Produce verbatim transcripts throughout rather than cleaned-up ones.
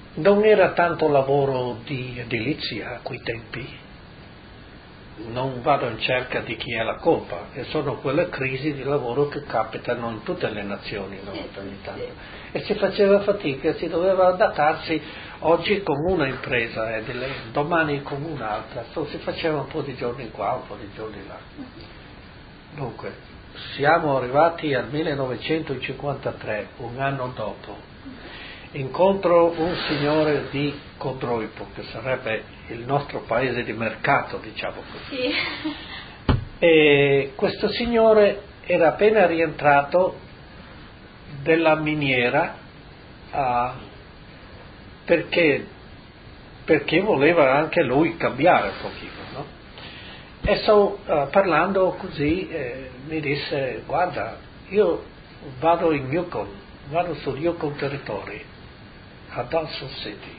non era tanto lavoro di edilizia a quei tempi. Non vado in cerca di chi è la colpa, e sono quelle crisi di lavoro che capitano in tutte le nazioni, no? Ogni tanto. E si faceva fatica, si doveva adattarsi oggi con una impresa edile, domani con un'altra, so, si faceva un po' di giorni qua, un po' di giorni là. Dunque, siamo arrivati al millenovecentocinquantatré, un anno dopo. Incontro un signore di Codroipo, che sarebbe il nostro paese di mercato, diciamo così. Sì. E questo signore era appena rientrato della miniera uh, perché, perché voleva anche lui cambiare un pochino, no? E so, uh, parlando così eh, mi disse: guarda, io vado in Yukon, vado sul Yukon Territory, a Dawson City.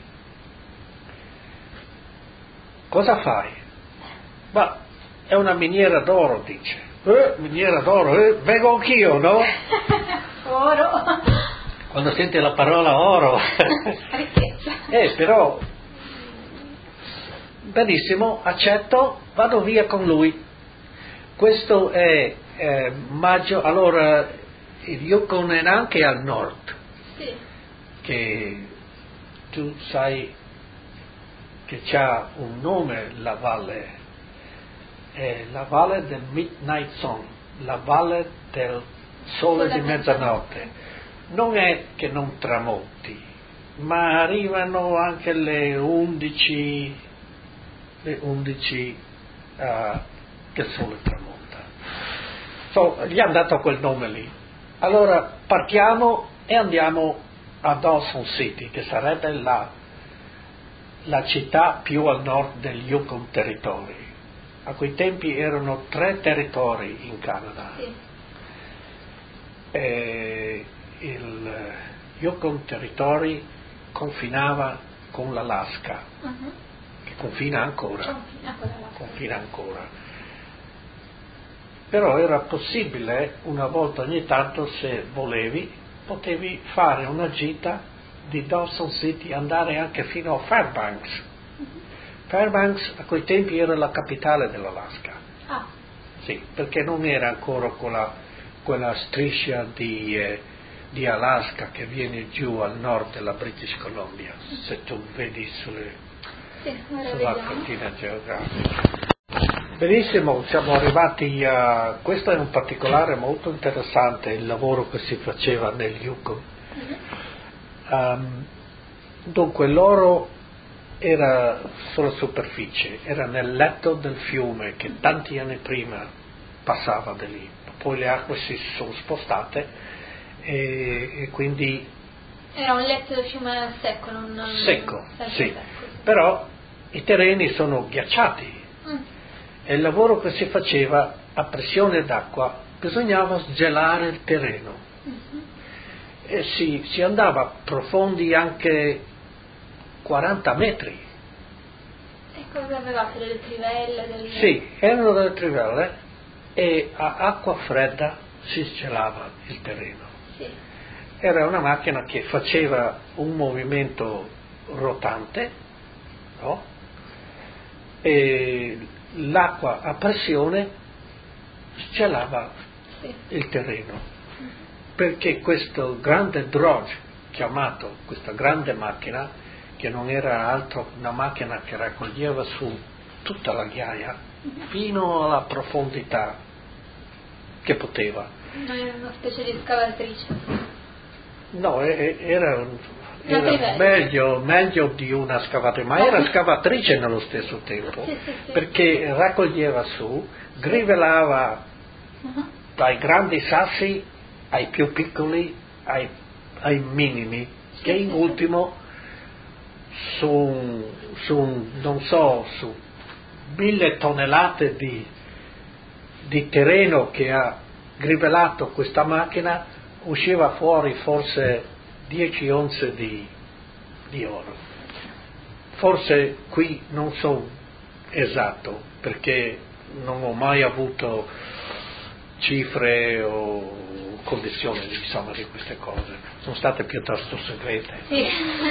Cosa fai? Ma è una miniera d'oro, dice. Eh, miniera d'oro, eh, vengo anch'io, no? Oro. Quando senti la parola oro. eh, però, benissimo, accetto, vado via con lui. Questo è eh, maggio, allora il Yukon è anche al nord. Sì. Che tu sai che c'ha un nome la valle, è la valle del Midnight Sun, la valle del sole di mezzanotte. Non è che non tramonti, ma arrivano anche le undici, le undici uh, che il sole tramonta. So, gli hanno dato quel nome lì. Allora partiamo e andiamo a Dawson City, che sarebbe la la città più al nord del Yukon Territory. A quei tempi erano tre territori in Canada. Sì. E il Yukon Territory confinava con l'Alaska, uh-huh. che confina ancora, confina, confina ancora. Però era possibile, una volta ogni tanto, se volevi, potevi fare una gita di Dawson City, andare anche fino a Fairbanks. Mm-hmm. Fairbanks a quei tempi era la capitale dell'Alaska. Ah. Sì, perché non era ancora quella, quella striscia di, eh, di Alaska che viene giù al nord della British Columbia, mm-hmm. se tu vedi sulle, sì, sulla cartina geografica. Benissimo, siamo arrivati a... questo è un particolare molto interessante, il lavoro che si faceva nel Yukon. Mm-hmm. Um, dunque l'oro era sulla superficie, era nel letto del fiume che tanti anni prima passava da lì, poi le acque si sono spostate e, e quindi era un letto del fiume secco, non secco, sì. Secco. Però i terreni sono ghiacciati mm. e il lavoro che si faceva a pressione d'acqua bisognava sgelare il terreno. Mm-hmm. E si, si andava profondi anche quaranta metri. E cosa avevate? Delle trivelle? Delle... Sì, erano delle trivelle e a acqua fredda si sgelava il terreno. Sì. Era una macchina che faceva un movimento rotante, no? E l'acqua a pressione sgelava sì. il terreno. Perché questo grande drudge, chiamato, questa grande macchina, che non era altro che una macchina che raccoglieva su tutta la ghiaia, fino alla profondità che poteva. Non era una specie di scavatrice? No, era, era meglio, meglio di una scavatrice, ma era scavatrice nello stesso tempo, sì, sì, sì. perché raccoglieva su, grivelava uh-huh. dai grandi sassi ai più piccoli, ai, ai minimi, sì, che in sì, ultimo su, su, non so, su mille tonnellate di, di terreno che ha grivelato questa macchina, usciva fuori forse dieci onze di, di oro. Forse qui non so esatto, perché non ho mai avuto cifre o cognizione insomma, di queste cose, sono state piuttosto segrete. Sì.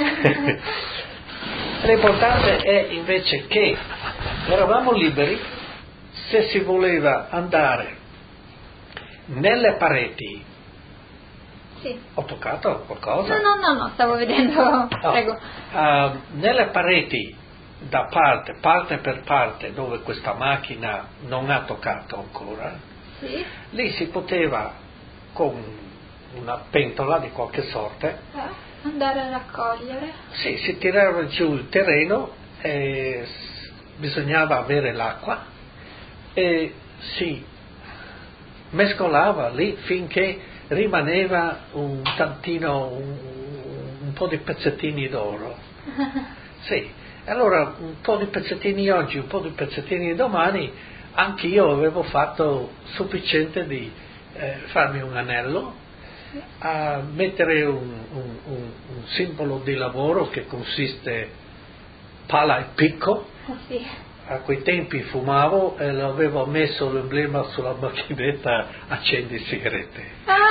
L'importante è invece che eravamo liberi, se si voleva andare nelle pareti. Sì. Ho toccato qualcosa? No, no, no, no, stavo vedendo, no. prego. Uh, nelle pareti da parte, parte per parte, dove questa macchina non ha toccato ancora, sì. Lì si poteva, con una pentola di qualche sorte, eh, andare a raccogliere. Sì, si tirava giù il terreno, e bisognava avere l'acqua e si mescolava lì finché rimaneva un tantino, un, un po' di pezzettini d'oro. Sì, allora un po' di pezzettini oggi, un po' di pezzettini domani, anch'io avevo fatto sufficiente di eh, farmi un anello, a mettere un, un, un, un simbolo di lavoro che consiste pala e picco. Sì. A quei tempi fumavo e l'avevo messo l'emblema sulla macchinetta accendi sigarette.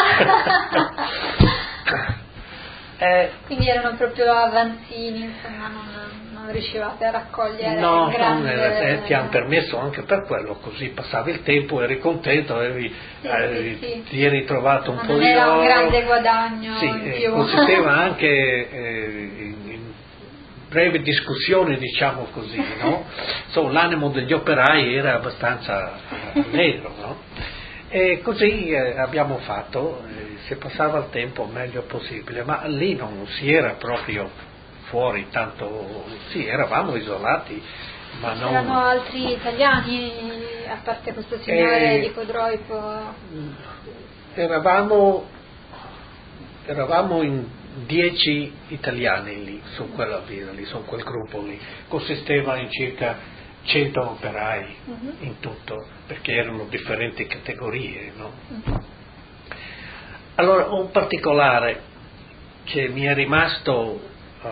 eh, Quindi erano proprio avanzini, insomma, non, non riuscivate a raccogliere no, in grande... non, eh, ti hanno permesso anche per quello, così passavi il tempo, eri contento, avevi, sì, eh, sì, sì. ti eri trovato un Ma po' non di era oro. un grande guadagno sì, in eh, più. consisteva anche eh, in, in brevi discussioni, diciamo così, no? So, l'animo degli operai era abbastanza allegro, no? E così eh, abbiamo fatto, eh, si passava il tempo meglio possibile, ma lì non si era proprio fuori tanto, sì, eravamo isolati, ma non... C'erano altri italiani, a parte questo signore eh, di Codroipo? Eravamo, eravamo in dieci italiani lì, su quella via lì, su quel gruppo lì, consisteva in circa cento operai uh-huh. in tutto, perché erano differenti categorie, no? Uh-huh. Allora, un particolare che mi è rimasto uh,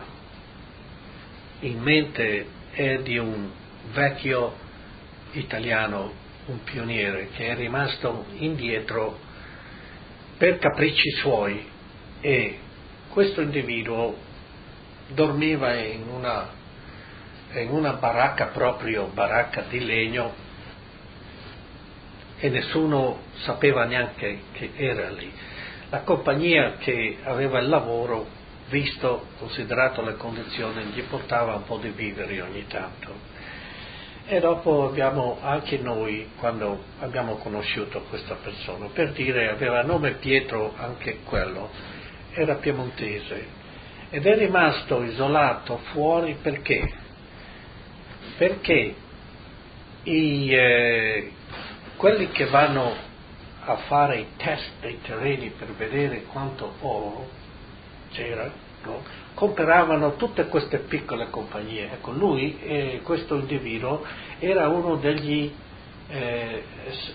in mente è di un vecchio italiano, un pioniere, che è rimasto indietro per capricci suoi, e questo individuo dormiva in una, in una baracca, proprio baracca di legno, e nessuno sapeva neanche che era lì. La compagnia che aveva il lavoro, visto, considerato le condizioni, gli portava un po' di viveri ogni tanto. E dopo abbiamo, anche noi, quando abbiamo conosciuto questa persona, per dire, aveva nome Pietro anche quello, era piemontese, ed è rimasto isolato fuori perché? Perché i, eh, quelli che vanno a fare i test dei terreni per vedere quanto oro c'era, no? Comperavano tutte queste piccole compagnie. Ecco, lui, eh, questo individuo, era uno degli eh, es,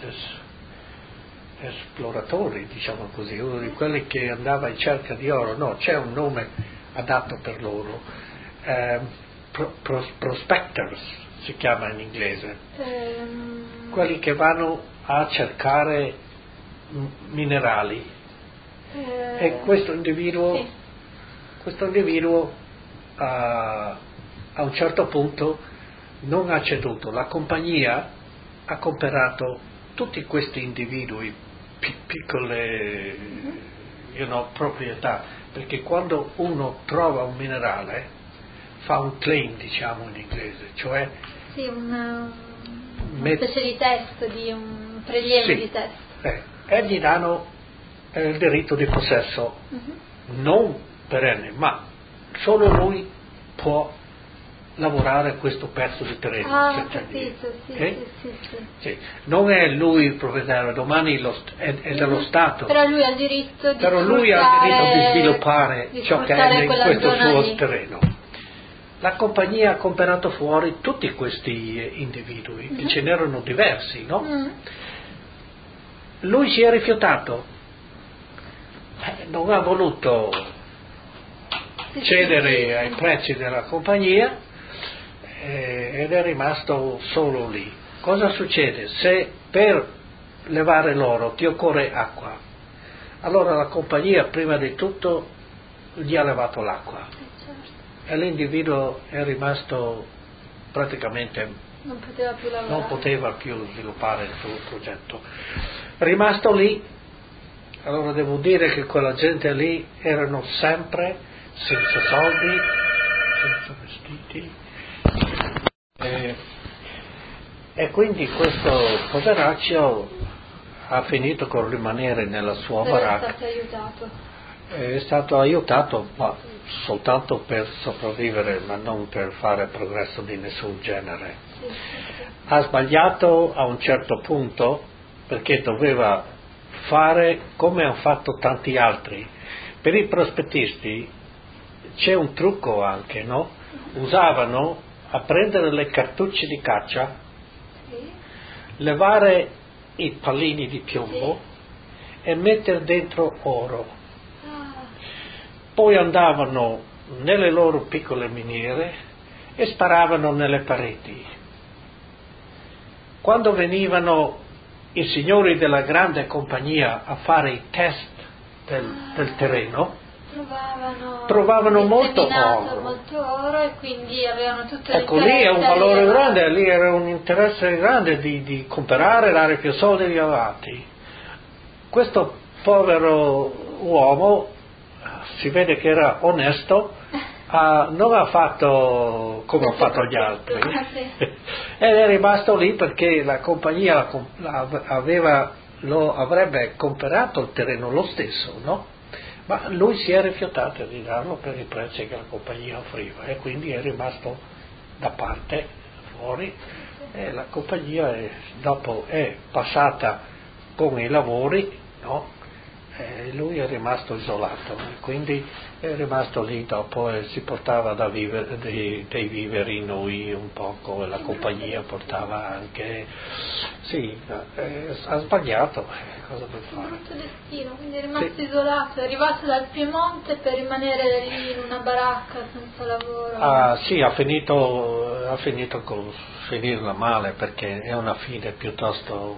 es, esploratori, diciamo così, uno di quelli che andava in cerca di oro. No, c'è un nome adatto per loro, eh, pro, pro, prospectors si chiama in inglese, um... quelli che vanno a cercare minerali. Uh... E questo individuo sì. Questo individuo a, a un certo punto non ha ceduto, la compagnia ha comprato tutti questi individui, pi, piccole you know, proprietà, perché quando uno trova un minerale fa un claim, diciamo in inglese, cioè sì, una, una met- specie di test, di un prelievo sì, di test, eh, e gli danno eh, il diritto di possesso, uh-huh. non perenne, ma solo lui può lavorare questo pezzo di terreno. Ah, capito, sì, okay? sì, sì, sì. Sì. Non è lui il proprietario, domani lo, è, è dello Stato. Però lui ha il diritto di Però lui ha il diritto di sviluppare di ciò che è in questo suo lì. terreno. La compagnia ha comprato fuori tutti questi individui, mm-hmm. che ce n'erano diversi, no? Mm. Lui si è rifiutato, eh, non ha voluto sì, cedere sì, sì. ai prezzi della compagnia eh, ed è rimasto solo lì. Cosa succede? Se per levare l'oro ti occorre acqua, Allora la compagnia prima di tutto gli ha levato l'acqua, e l'individuo è rimasto praticamente, non poteva più lavorare, non poteva più sviluppare il suo progetto. Rimasto lì, allora devo dire che quella gente lì erano sempre senza soldi, senza vestiti, e, e quindi questo poveraccio ha finito con rimanere nella sua però baracca. è stato aiutato. È stato aiutato ma soltanto per sopravvivere, ma non per fare progresso di nessun genere. Sì, sì, sì. Ha sbagliato a un certo punto, perché doveva fare come hanno fatto tanti altri. Per i prospettisti c'è un trucco anche, no? Usavano a prendere le cartucce di caccia, Sì. levare i pallini di piombo, sì, e mettere dentro oro. Ah. Poi andavano nelle loro piccole miniere e sparavano nelle pareti. Quando venivano i signori della grande compagnia a fare i test del, ah. del terreno, trovavano, trovavano molto oro. molto oro e quindi avevano tutto ecco, l'interesse. Lì è un valore grande, lì era un interesse grande di, di comprare, dare più soldi agli avanti. Questo povero uomo, si vede che era onesto, uh, non ha fatto come hanno fatto gli altri, ed è rimasto lì perché la compagnia aveva, lo avrebbe comprato il terreno lo stesso, no? Ma lui si è rifiutato di darlo per i prezzi che la compagnia offriva, e quindi è rimasto da parte, fuori, e la compagnia è, dopo è passata con i lavori, no? E lui è rimasto isolato, e quindi è rimasto lì dopo, e si portava da vivere, dei, dei viveri noi un poco, e la compagnia portava anche, sì, eh, ha sbagliato, cosa per fare? Un brutto destino, quindi è rimasto sì. isolato, è arrivato dal Piemonte per rimanere lì in una baracca senza lavoro. Ah, sì, ha finito, ha finito con finirla male, perché è una fine piuttosto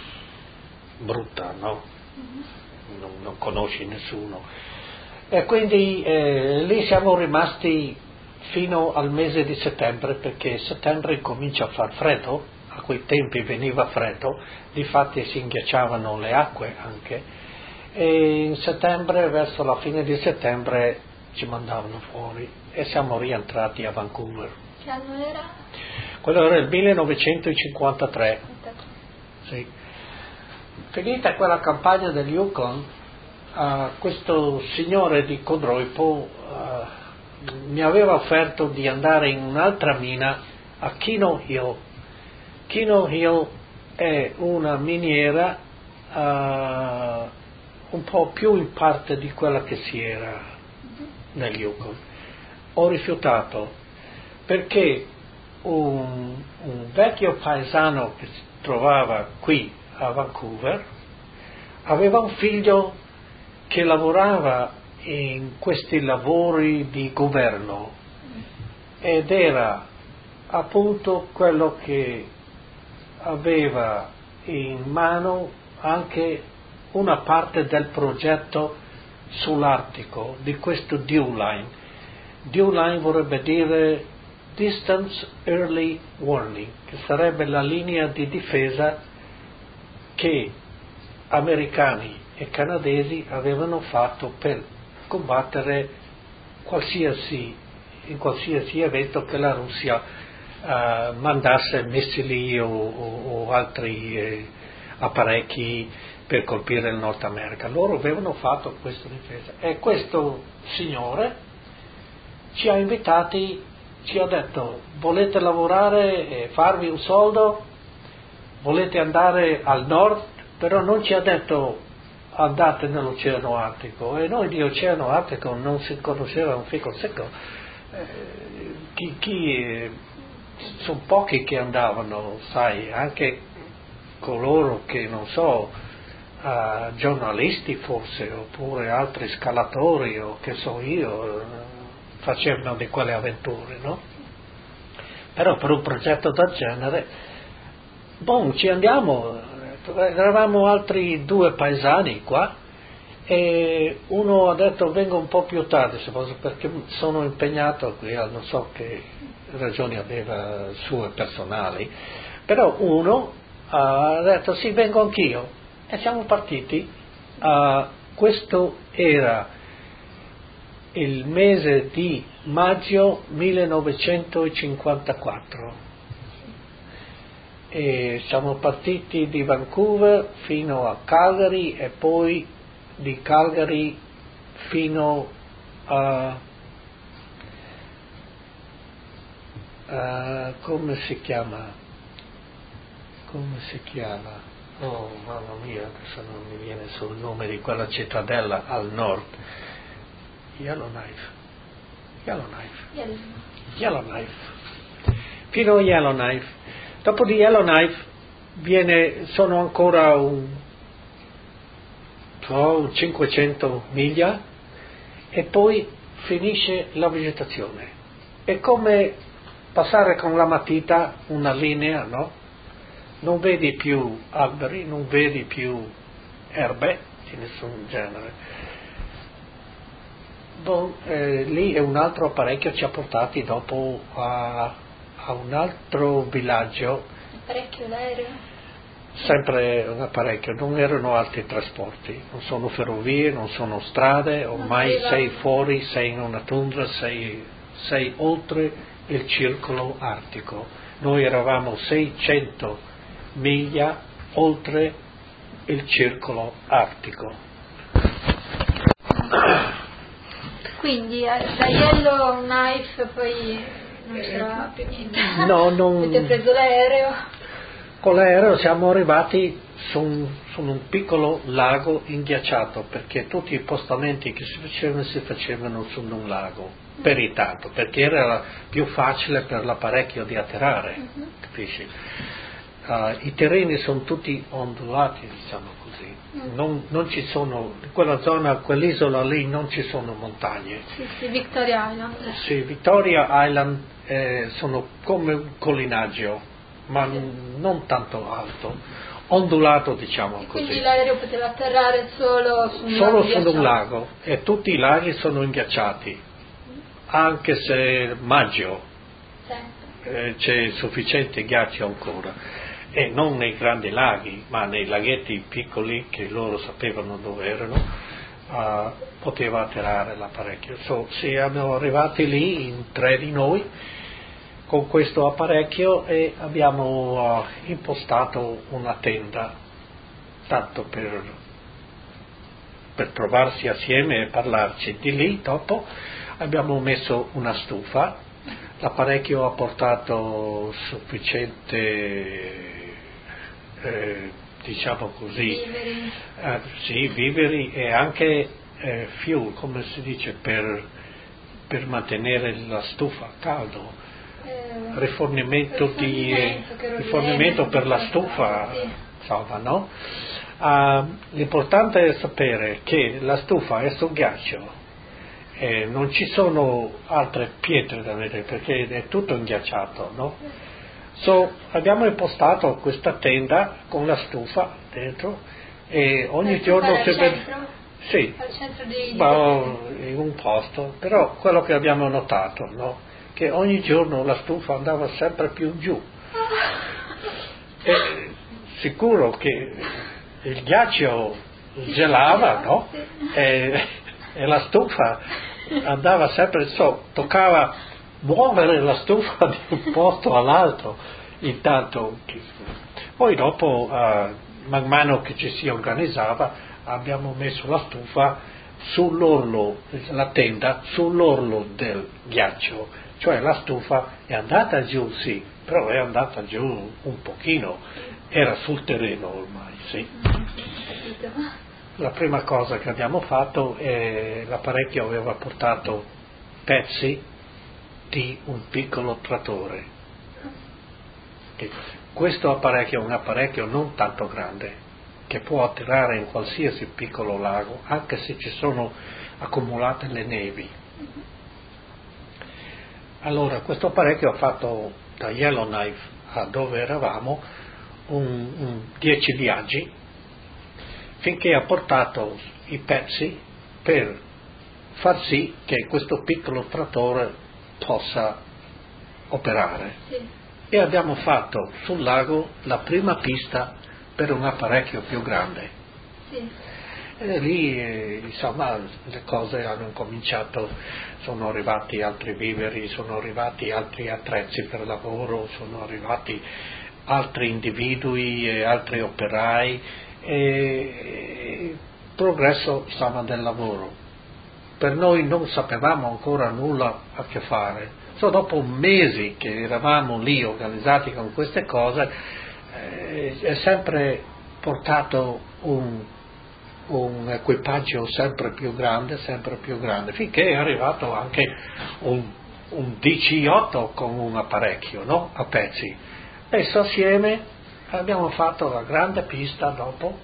brutta, no? Mm-hmm. Non, non conosci nessuno, e quindi eh, lì siamo rimasti fino al mese di settembre, perché settembre comincia a far freddo, a quei tempi veniva freddo, difatti si inghiacciavano le acque anche, e in settembre, verso la fine di settembre, ci mandavano fuori e siamo rientrati a Vancouver. Che anno era? Quello era il millenovecentocinquantatré. Sì. Finita quella campagna del Yukon, uh, questo signore di Codroipo uh, mi aveva offerto di andare in un'altra mina a Kino Hill. Kino Hill è una miniera uh, un po' più in parte di quella che si era nel Yukon. Ho rifiutato perché un, un vecchio paesano che si trovava qui a Vancouver aveva un figlio che lavorava in questi lavori di governo, ed era appunto quello che aveva in mano anche una parte del progetto sull'Artico di questo Dew Line. Dew Line vorrebbe dire Distance Early Warning, che sarebbe la linea di difesa che americani e canadesi avevano fatto per combattere qualsiasi, in qualsiasi evento che la Russia uh, mandasse missili o, o, o altri eh, apparecchi per colpire il Nord America. Loro avevano fatto questa difesa, e questo signore ci ha invitati, ci ha detto: volete lavorare e farvi un soldo? Volete andare al nord? Però non ci ha detto andate nell'Oceano Artico, e noi di Oceano Artico non si conosceva un fico secco. Eh, chi, chi eh, sono pochi che andavano, sai, anche coloro che non so, eh, giornalisti forse, oppure altri scalatori o che so io, eh, facevano di quelle avventure, no? Però per un progetto del genere, boh, ci andiamo. Eravamo altri due paesani qua, e uno ha detto vengo un po' più tardi perché sono impegnato qui, non so che ragioni aveva sue personali, però uno ha detto sì, vengo anch'io, e siamo partiti. Uh, questo era il mese di maggio millenovecentocinquantaquattro e siamo partiti di Vancouver fino a Calgary e poi di Calgary fino a uh, come si chiama come si chiama oh mamma mia, adesso non mi viene sul nome di quella cittadella al nord. Yellowknife Yellowknife Yellowknife fino a Yellowknife. Dopo di Yellowknife viene, sono ancora un, oh, cinquecento miglia e poi finisce la vegetazione. È come passare con la matita una linea, no? Non vedi più alberi, non vedi più erbe di nessun genere. Bon, eh, lì è un altro apparecchio ci ha portati dopo a, a un altro villaggio. Apparecchio l'aereo? Sempre un apparecchio, non erano altri trasporti, non sono ferrovie, non sono strade, ormai sei fuori, sei in una tundra, sei, sei oltre il circolo artico. Noi eravamo seicento miglia oltre il circolo artico. Quindi da Yellowknife poi non c'era più niente. No, non... Avete preso l'aereo? Con l'aereo siamo arrivati su un, su un piccolo lago inghiacciato, perché tutti i postamenti che si facevano si facevano su un lago, peritato, perché era più facile per l'apparecchio di atterrare, uh-huh. Capisci? Uh, I terreni sono tutti ondulati, diciamo così, mm. non, non ci sono, in quella zona, quell'isola lì non ci sono montagne. Sì, sì, Victoria Island. Sì, Victoria Island eh, sono come un collinaggio, ma sì. n- non tanto alto, ondulato diciamo e così. Quindi l'aereo poteva atterrare solo su un solo lago su un lago e tutti i laghi sono inghiacciati, mm. anche se maggio sì. eh, c'è sufficiente ghiaccio ancora. E non nei grandi laghi, ma nei laghetti piccoli che loro sapevano dove erano, uh, poteva atterrare l'apparecchio. So, siamo arrivati lì in tre di noi con questo apparecchio e abbiamo uh, impostato una tenda, tanto per, per trovarsi assieme e parlarci. Di lì dopo abbiamo messo una stufa, l'apparecchio ha portato sufficiente... Eh, diciamo così, viveri. Eh, sì, viveri e anche eh, fuel, come si dice, per, per mantenere la stufa caldo, eh, rifornimento, di, eh, rifornimento per la stufa, sì. Salva, no? Uh, l'importante è sapere che la stufa è sul ghiaccio, eh, non ci sono altre pietre da vedere perché è tutto inghiacciato, no? So, abbiamo impostato questa tenda con la stufa dentro e ogni giorno al si vede, centro? sì, al centro di, di ma in un posto, però quello che abbiamo notato, no? Che ogni giorno la stufa andava sempre più giù. E sicuro che il ghiaccio gelava, no? E, e la stufa andava sempre so, toccava muovere la stufa di un posto all'altro, intanto poi dopo uh, man mano che ci si organizzava abbiamo messo la stufa sull'orlo, la tenda sull'orlo del ghiaccio, cioè la stufa è andata giù sì, però è andata giù un pochino, era sul terreno ormai, sì. La prima cosa che abbiamo fatto è l'apparecchio aveva portato pezzi di un piccolo trattore. Questo apparecchio è un apparecchio non tanto grande che può attirare in qualsiasi piccolo lago anche se ci sono accumulate le nevi. Allora questo apparecchio ha fatto da Yellowknife a dove eravamo un, un dieci viaggi finché ha portato i pezzi per far sì che questo piccolo trattore possa operare. Sì. E abbiamo fatto sul lago la prima pista per un apparecchio più grande. Sì. E lì eh, insomma le cose hanno cominciato, sono arrivati altri viveri, sono arrivati altri attrezzi per lavoro, sono arrivati altri individui e altri operai e il progresso insomma del lavoro. Per noi non sapevamo ancora nulla a che fare, solo dopo mesi che eravamo lì organizzati con queste cose eh, è sempre portato un un equipaggio sempre più grande, sempre più grande, finché è arrivato anche un, un D C otto con un apparecchio, no? A pezzi. Messo assieme abbiamo fatto la grande pista dopo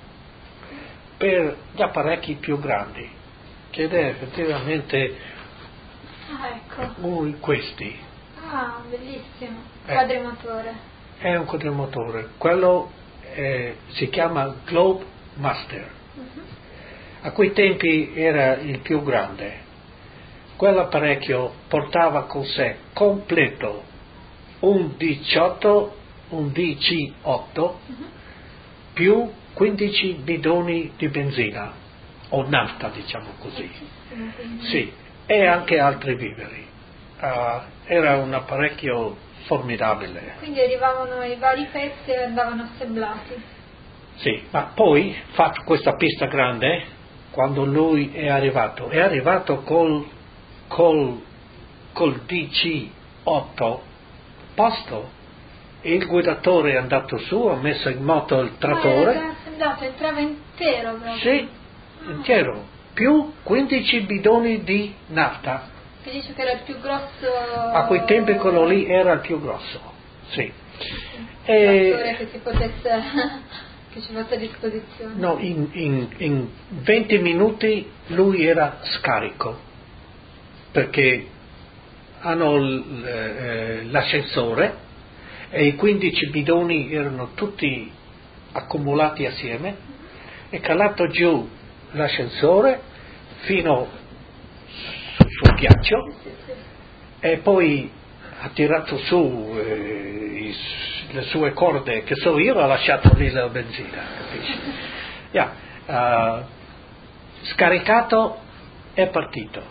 per gli apparecchi più grandi, che è effettivamente Ah, ecco. uno di questi. Ah, bellissimo. Eh. Quadrimotore. È un quadrimotore, quello eh, si chiama Globe Master. Uh-huh. A quei tempi era il più grande. Quell'apparecchio portava con sé completo un diciotto, un D C otto Uh-huh. più quindici bidoni di benzina o nafta, diciamo così. Sì, e anche altri viveri. Uh, era un apparecchio formidabile. Quindi arrivavano i vari pezzi e andavano assemblati. Sì, ma poi, fatto questa pista grande, quando lui è arrivato, è arrivato col, col, col D C otto posto, e il guidatore è andato su, ha messo in moto il trattore. Ma era già assemblato, entrava intero proprio. Sì, intero, più quindici bidoni di nafta. Ti dice che era il più grosso. A quei tempi quello lì era il più grosso, sì. E... che si potesse, che ci fosse a disposizione. No, in, in, in venti minuti lui era scarico, perché hanno l, eh, l'ascensore e i quindici bidoni erano tutti accumulati assieme, è calato giù l'ascensore fino sul ghiaccio e poi ha tirato su eh, i, le sue corde, che so io, ha lasciato lì la benzina, capisci? Yeah. Uh, scaricato e partito.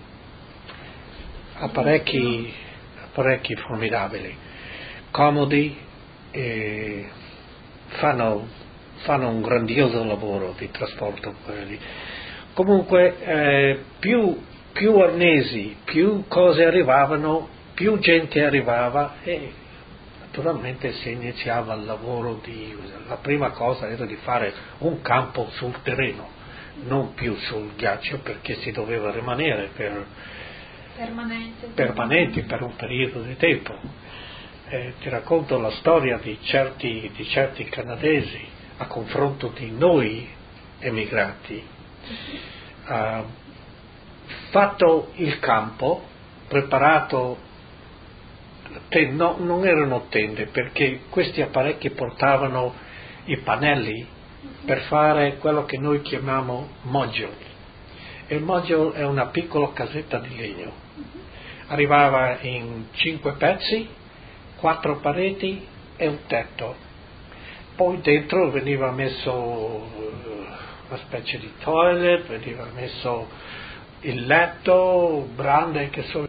Apparecchi, apparecchi formidabili, comodi, e fanno, fanno un grandioso lavoro di trasporto quelli. Comunque eh, più, più arnesi, più cose arrivavano, più gente arrivava e naturalmente si iniziava il lavoro di, la prima cosa era di fare un campo sul terreno, non più sul ghiaccio, perché si doveva rimanere per permanente, permanenti per un periodo di tempo. Eh, ti racconto la storia di certi, di certi canadesi a confronto di noi emigrati. Uh, fatto il campo, preparato, te, no, non erano tende, perché questi apparecchi portavano i pannelli per fare quello che noi chiamiamo module. Il module è una piccola casetta di legno, arrivava in cinque pezzi, quattro pareti e un tetto, poi dentro veniva messo una specie di toilet, veniva messo il letto grande che so